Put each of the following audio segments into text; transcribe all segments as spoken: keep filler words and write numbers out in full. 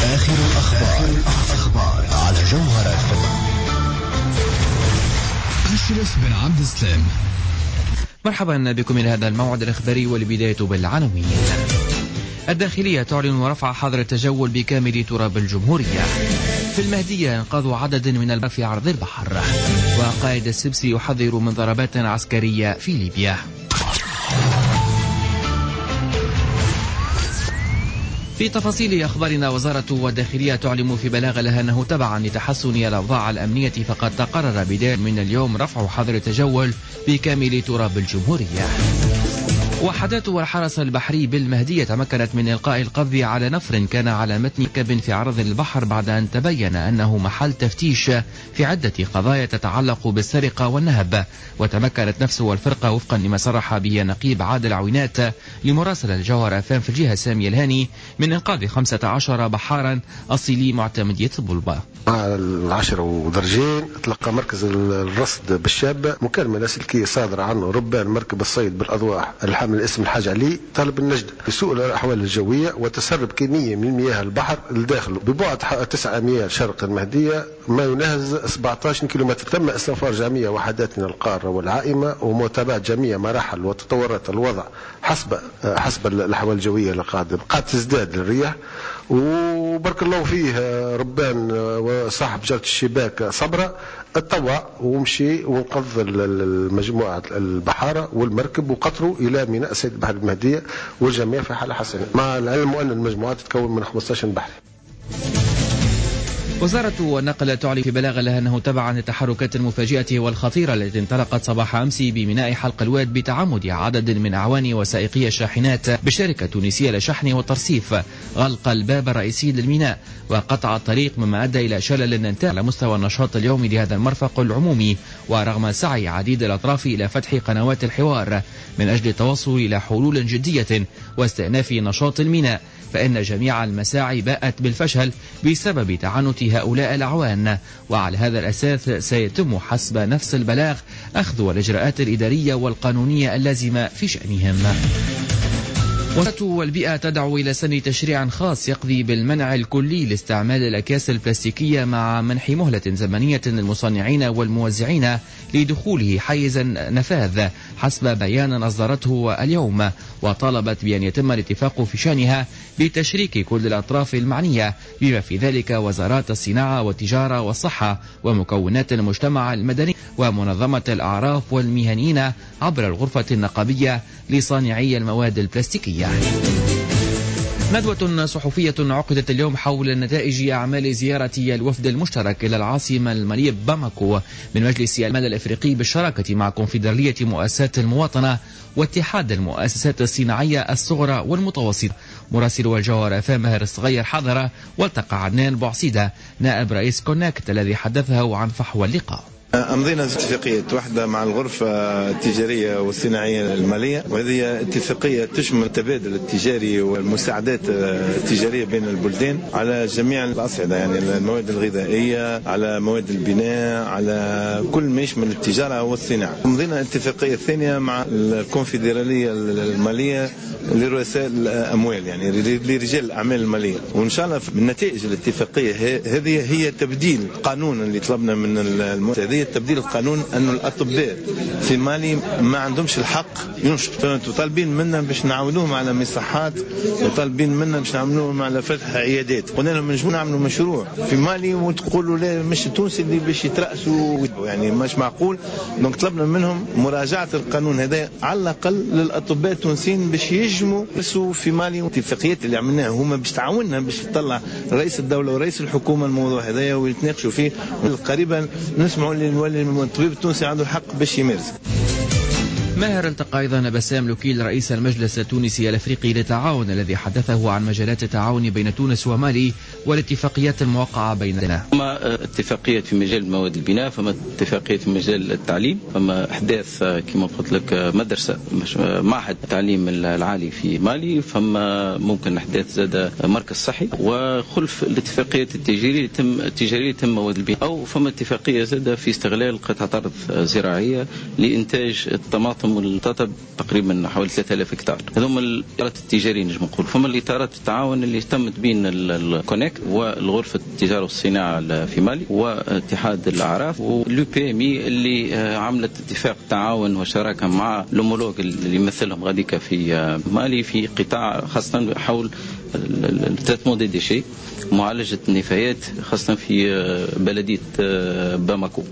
آخر الأخبار الأخبار على جوهر اف ام. أشرف بن عبد السلام. مرحبا بكم إلى هذا الموعد الإخباري، والبداية بالعناوين. الداخلية تعلن رفع حظر التجول بكامل تراب الجمهورية. في المهدية إنقاذ عدد من البحر في عرض البحر. وقائد السبسي يحذر من ضربات عسكرية في ليبيا. في تفاصيل أخبارنا، وزارة الداخلية تعلم في بلاغ لها أنه تبعا لتحسن الأوضاع الأمنية فقد تقرر بداية من اليوم رفع حظر التجول بكامل تراب الجمهورية. وحدات الحرس البحري بالمهدية تمكنت من إلقاء القبض على نفر كان على متن مركب في عرض البحر بعد أن تبين أنه محل تفتيش في عدة قضايا تتعلق بالسرقة والنهب. وتمكنت نفسه والفرقة وفقا لما صرح به نقيب عادل عوينات لمراسل الجوهر أفام في الجهة سامي الهاني من إنقاذ خمسة عشر بحارا أصيلي معتمدية بلبا. العشرة ودرجين تلقى مركز الرصد بالشابة مكالمة لاسلكية صادرة عنه ربان مركب الصيد بالأضواح الحامل اسم الحاج علي طالب النجدة بسوء الأحوال الجوية وتسرب كمية من مياه البحر الداخل ببعد تسعة أميال شرق المهدية ما يناهز سبعة عشر كيلومتر. تم استنفار جميع وحداتنا القارة والعائمة ومتابعة جميع مراحل وتطورات الوضع حسب حسب الأحوال الجوية القادمة. قد تزداد الرياح وبارك الله فيه ربان وصاحب جرة الشباك صبرة اتطوع ومشي وانقذ المجموعة البحارة والمركب وقطروا إلى ميناء سيد البحر المهدية والجميع في حالة حسنة، مع العلم أن المجموعات تتكون من خمسة عشر بحر. وزارة النقل تعلن في بلاغ لها أنه تبعا للتحركات المفاجئة والخطيرة التي انطلقت صباح أمس بميناء حلق الواد بتعمد عدد من أعوان وسائقي الشاحنات بشركة تونسية للشحن والترصيف غلق الباب الرئيسي للميناء وقطع الطريق، مما أدى إلى شلل انتهى على مستوى النشاط اليومي لهذا المرفق العمومي. ورغم سعي عديد الأطراف إلى فتح قنوات الحوار من أجل التوصل إلى حلول جدية واستئناف نشاط الميناء، فإن جميع المساعي باءت بالفشل بسبب تعنت هؤلاء الأعوان. وعلى هذا الأساس سيتم حسب نفس البلاغ أخذ الإجراءات الإدارية والقانونية اللازمة في شأنهم. وزارة البيئة تدعو إلى سن تشريع خاص يقضي بالمنع الكلي لاستعمال الأكياس البلاستيكية مع منح مهلة زمنية للمصنعين والموزعين لدخوله حيز نفاذ حسب بيان أصدرته اليوم. وطالبت بأن يتم الاتفاق في شأنها بتشريك كل الأطراف المعنية بما في ذلك وزارات الصناعة والتجارة والصحة ومكونات المجتمع المدني ومنظمة الأعراف والمهنيين عبر الغرفة النقابية لصانعي المواد البلاستيكية. ندوة صحفية عقدت اليوم حول نتائج أعمال زيارة الوفد المشترك إلى العاصمة المالية باماكو من مجلس المال الأفريقي بالشراكة مع كونفدرالية مؤسسات المواطنة واتحاد المؤسسات الصناعية الصغرى والمتوسطة. مراسل الجوهر أفام ماهر الصغير حضر والتقى عدنان بوعسيدة نائب رئيس كونكت الذي حدثه عن فحوى اللقاء. أمضينا اتفاقية واحدة مع الغرفة التجارية والصناعية المالية، وهذه اتفاقية تشمل التبادل التجاري والمساعدات التجارية بين البلدان على جميع الأصعدة، يعني المواد الغذائية، على مواد البناء، على كل ما يشمل التجارة والصناعة. أمضينا اتفاقية ثانية مع الكونفدرالية المالية لرؤساء الأموال، يعني لرجال الأعمال المالية، وإن شاء الله من نتائج الاتفاقية هذه هي تبديل قانون اللي طلبنا من المؤسسة تبديل القانون أن الأطباء في مالي ما عندهمش الحق ينشطوا، وطالبين منا باش نعاونوهم على مصحات وطالبين منا باش نعاونوهم على فتح عيادات. قلنا لهم نجمو نعملوا مشروع في مالي وتقولوا لا مش التونسي اللي باش يترأسوا، يعني مش معقول. دونك طلبنا منهم مراجعة القانون هذا على الأقل للأطباء التونسيين باش يجموا يسوا في مالي. الاتفاقيات اللي عملناها هما باش تعاوننا باش تطلع رئيس الدولة ورئيس الحكومة الموضوع هذايا ويتناقشوا فيه قريبا نسمعوا اللي الطبيب التونسي عنده الحق باش يمارس. ماهر التقى أيضا بسام لوكيل رئيس المجلس التونسي الأفريقي للتعاون الذي حدثه عن مجالات التعاون بين تونس ومالي والاتفاقيات الموقعة بيننا. فما اتفاقية في مجال مواد البناء، فما اتفاقية في مجال التعليم، فما أحداث كما قلت لك مدرسة معهد التعليم العالي في مالي، فما ممكن أحداث زاد مركز صحي، وخلف الاتفاقيات التجارية تم التجارية تم مواد البناء، أو فما اتفاقية زاد في استغلال قطعة أرض زراعية لإنتاج الطماطم تنمو التطب تقريبا حوالي ثلاثة آلاف هكتار. هذوما الإطارات التجارية نجم نقول. فما الإطارات التعاون اللي تمت بين الكونكت والغرفة التجارة والصناعة في مالي واتحاد الأعراف واليو بي ام اي اللي عملت اتفاق تعاون وشراكة مع الأومولوج اللي يمثلهم غاديكا في مالي في قطاع خاصة حول التريتمون دي ديشي، معالجة النفايات خاصة في بلدية باماكو.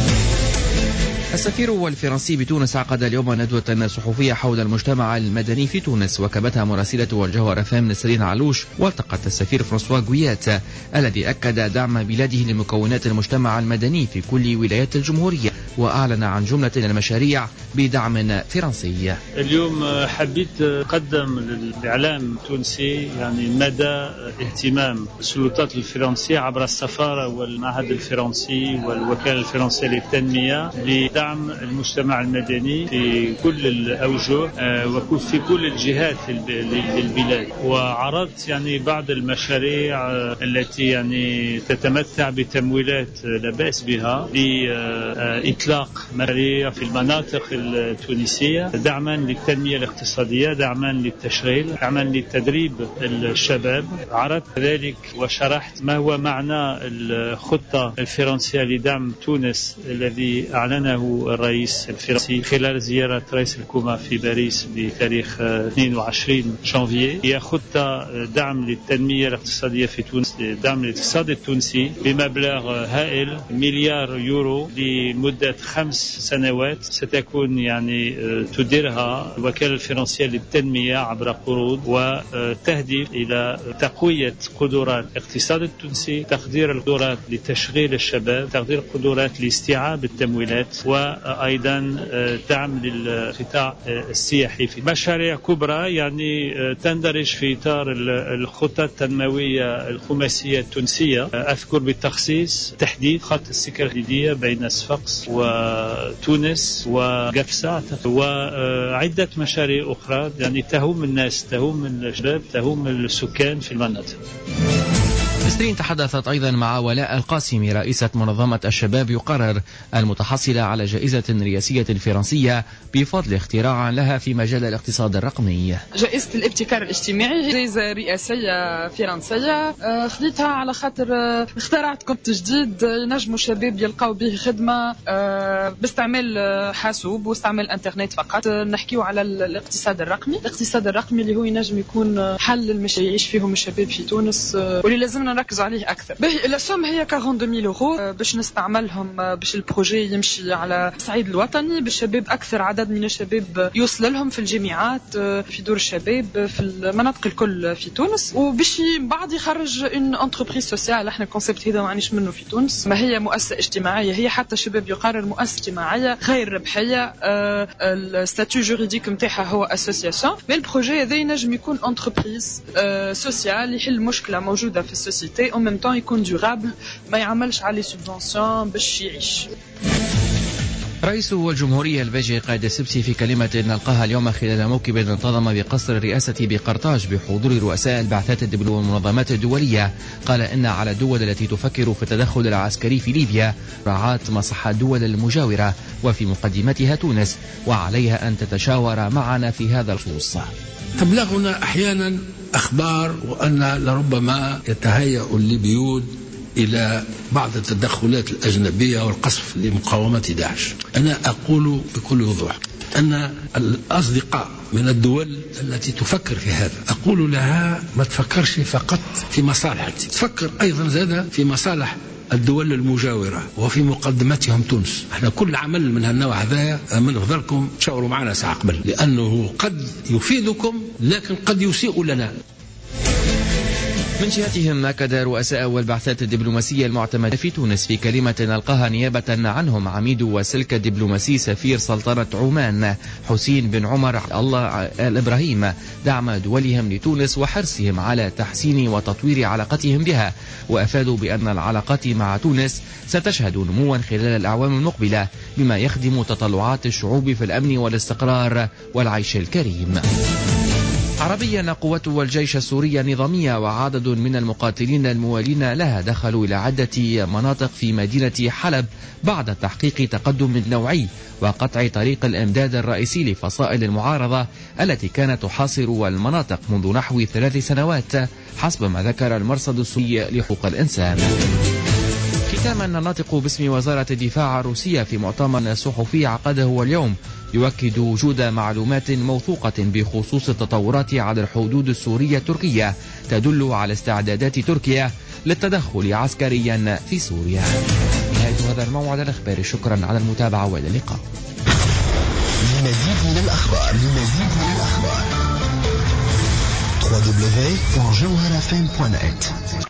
السفير الفرنسي بتونس عقد اليوم ندوة صحفية حول المجتمع المدني في تونس وكبتها مراسلة الجوهر فهم نسرين علوش. والتقت السفير فرانسوا غويات الذي أكد دعم بلاده لمكونات المجتمع المدني في كل ولايات الجمهورية وأعلن عن جملة المشاريع بدعم فرنسي. اليوم حبيت أقدم للإعلام التونسي يعني مدى اهتمام السلطات الفرنسية عبر السفارة والمعهد الفرنسي والوكالة الفرنسية للتنمية دعم المجتمع المدني في كل الأوجه وفي كل الجهات للبلاد. وعرضت يعني بعض المشاريع التي يعني تتمتع بتمويلات لا بأس بها لإطلاق مشاريع في المناطق التونسية دعما للتنمية الاقتصادية، دعما للتشغيل، دعما للتدريب الشباب. عرضت ذلك وشرحت ما هو معنى الخطة الفرنسية لدعم تونس الذي أعلنه الرئيس الفرنسي خلال زيارة رئيس الحكومة في باريس بتاريخ اثنين وعشرين جانفي. هي خطة دعم للتنمية الاقتصادية في تونس، دعم الاقتصاد التونسي بمبلغ هائل مليار يورو لمدة خمس سنوات ستكون يعني تديرها الوكالة الفرنسية للتنمية عبر قروض، وتهدف إلى تقوية قدرات الاقتصاد التونسي، تقدير القدرات لتشغيل الشباب، تقدير القدرات لاستيعاب التمويلات، وأيضا دعم للقطاع السياحي في مشاريع كبرى يعني تندرج في إطار الخطة التنموية الخماسية التونسية. أذكر بالتخصيص تحديد خط السكة الحديدية بين صفاقس وتونس وقفصة وعدة مشاريع أخرى يعني تهم الناس، تهم الشباب، تهم السكان في المناطق. نسرين تحدثت أيضا مع ولاء القاسمي رئيسة منظمة الشباب يقرر المتحصلة على جائزة رئاسية فرنسية بفضل اختراع لها في مجال الاقتصاد الرقمي. جائزة الابتكار الاجتماعي جائزة رئاسية فرنسية خذيتها على خاطر اخترعت كونت جديد ينجموا الشباب يلقاو به خدمة باستعمال حاسوب واستعمال الانترنت فقط. نحكيو على الاقتصاد الرقمي. الاقتصاد الرقمي اللي هو ينجم يكون حل المشي يعيش فيهم الشباب في تونس واللي لازمنا نركز عليه أكثر. الأسهم هي أربعين مئة يورو باش نستعملهم باش البروجي يمشي على الصعيد الوطني بالشباب. أكثر عدد من الشباب يوصل لهم في الجامعات في دور الشباب في المناطق الكل في تونس، وباش بعد يخرج ان انتربريز سوسيال. احنا الكونسيبت هذا ما عنيش منه في تونس، ما هي مؤسسة اجتماعية، هي حتى شباب يقرر مؤسسة اجتماعية غير ربحية. الستاتيو جوريديك نتاعها هو اسوسياسيون، مي البروجي هذا ينجم يكون انتربريز سوسيال يحل مشكلة موجودة في السوسيتي، او ميم طون يكون دورابل، ما يعملش على سوبفونسيون باش يعيش. رئيس الجمهورية البيجي قائد السبسي في كلمة نلقاها اليوم خلال موكب انتظم بقصر الرئاسة بقرطاج بحضور رؤساء البعثات الدبلوماسية والمنظمات الدولية، قال إن على الدول التي تفكر في التدخل العسكري في ليبيا مراعاة مصلحة الدول المجاورة وفي مقدمتها تونس، وعليها أن تتشاور معنا في هذا الخصوص. تبلغنا أحيانا أخبار وأن لربما يتهيأ الليبيون إلى بعض التدخلات الأجنبية والقصف لمقاومة داعش. أنا أقول بكل وضوح أن الأصدقاء من الدول التي تفكر في هذا أقول لها ما تفكرش فقط في مصالحك، تفكر أيضا زادة في مصالح الدول المجاورة وفي مقدمتهم تونس. احنا كل عمل من هالنوع هذا من فضلكم تشاوروا معنا ساعة قبل، لأنه قد يفيدكم لكن قد يسيء لنا. من جهتهم أكد رؤساء والبعثات الدبلوماسية المعتمدة في تونس في كلمة نلقاها نيابة عنهم عميد وسلك الدبلوماسي سفير سلطنة عمان حسين بن عمر الله الإبراهيم دعم دولهم لتونس وحرصهم على تحسين وتطوير علاقتهم بها، وأفادوا بأن العلاقات مع تونس ستشهد نموا خلال الأعوام المقبلة بما يخدم تطلعات الشعوب في الأمن والاستقرار والعيش الكريم. عربيا قوات والجيش السوري النظامية وعدد من المقاتلين الموالين لها دخلوا إلى عدة مناطق في مدينة حلب بعد تحقيق تقدم نوعي وقطع طريق الإمداد الرئيسي لفصائل المعارضة التي كانت تحاصر المناطق منذ نحو ثلاث سنوات حسب ما ذكر المرصد السوري لحقوق الإنسان. ختاما، الناطق باسم وزارة الدفاع الروسية في مؤتمر صحفي عقده اليوم يؤكد وجود معلومات موثوقة بخصوص التطورات على الحدود السورية التركية تدل على استعدادات تركيا للتدخل عسكريا في سوريا. نهاية هذا الموعد الإخباري، شكرا على المتابعة وإلى اللقاء. لمزيد من الأخبار لمزيد من الأخبار دبليو دبليو دبليو دوت جوهر اف ام دوت نت